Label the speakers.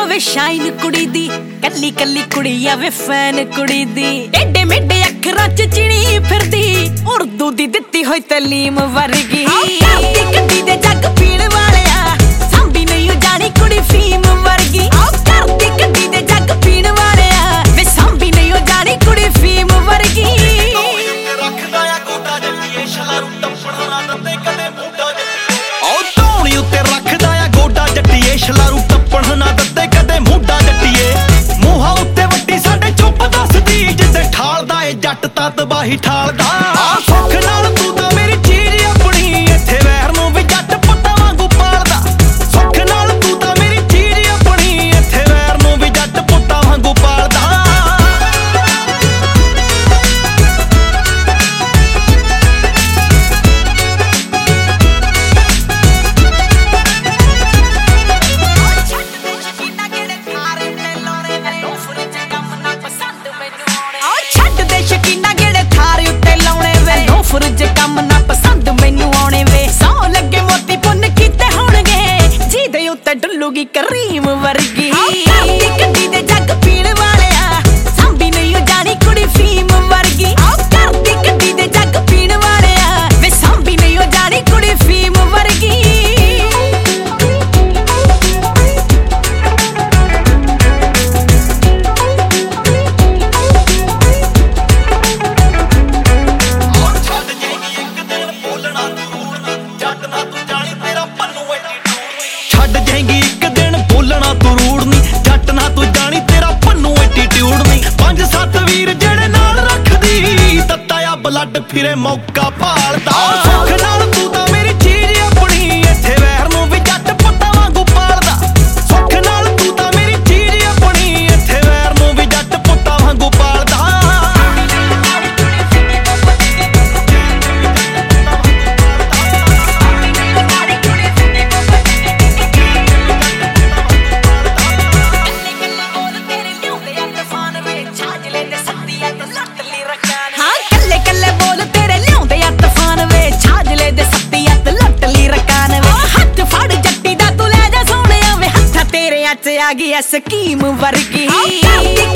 Speaker 1: वे shine कुड़ी दी कल्ली कल्ली कुड़ी वे फैन कुड़ी दी एडे मेडे अखरां च चिड़ी फिरदी उर्दू दी दित्ती होई तलीम वर्गी करदी गड्डी दे जग पीण वालिया सांभी नहीं जानी कुड़ी फीम वर्गी करदी गड्डी दे जग पीण वालिया वे सांभी नहीं जानी कुड़ी फीम वर्गी
Speaker 2: रखदा आ गोटा जट्टीए शलारू टप्पण ना दंदे कदे मुंडा जट्टीए ओ धौणी उत्ते रखदा आ गोटा जट्टीए शलारू टप्पण ना दंदे कदे मुंडा जट्टीए मूंहां उत्ते वड्डी साडे चुप दसदी जिद्दे ठालदा ए जट तां तबाही ठालदा आ सुख नाल तू तां मेरी चीज अपनी इत्थे वैर नूं वी जट पुत्तां वांगू पालदा सुख नाल तू तां मेरी चीज अपनी इत्थे वैर नूं वी जट पुत्तां वांगू पालदा
Speaker 1: फुरज कम ना पसंद मैनू आने वे सौ लगे मोती पुन कीते होणगे जी दे उत्ते डुल्लूगी करीम वर्गी गड्डी दे जग पीण वालिया सांभी नहीं जानी कुड़ी फीम वर्गी करदी गड्डी दे जग पीण वालिया वे सांभी नहीं जानी कुड़ी फीम वर्गी
Speaker 2: ਛੱਡ ਜਾਏਂਗੀ ਇੱਕ ਦਿਨ ਬੋਲਣਾ ਤੂੰ ਰੂੜ ਨੀ ਜੱਟ ਨਾ ਤੂੰ ਜਾਣੀ ਤੇਰਾ ਪੰਨੂ ਐਟੀਟਿਊਡ ਨੀ 5-7 ਵੀਰ ਜਿਹੜੇ ਨਾਲ ਰੱਖਦੀ ਤੱਤਾ ਆ ਬਲੱਡ ਫਿਰੇ ਮੌਕਾ ਭਾਲਦਾ ਸੁੱਖ ਨਾਲ ਤੂੰ ਤਾਂ ਮੇਰੀ ਚੀਜ਼ ਆਪਣੀ ਇੱਥੇ ਵੈਰ ਨੂੰ ਵੀ ਜੱਟ ਪੁੱਤਾਂ ਵਾਂਗੂ ਪਾਲਦਾ ਸੁੱਖ ਨਾਲ ਤੂੰ ਤਾਂ ਮੇਰੀ ਚੀਜ਼ ਆਪਣੀ ਇੱਥੇ ਵੈਰ ਨੂੰ ਵੀ ਜੱਟ ਪੁੱਤਾਂ ਵਾਂਗੂ ਪਾਲਦਾ
Speaker 1: आ गई स्कीम वर्गी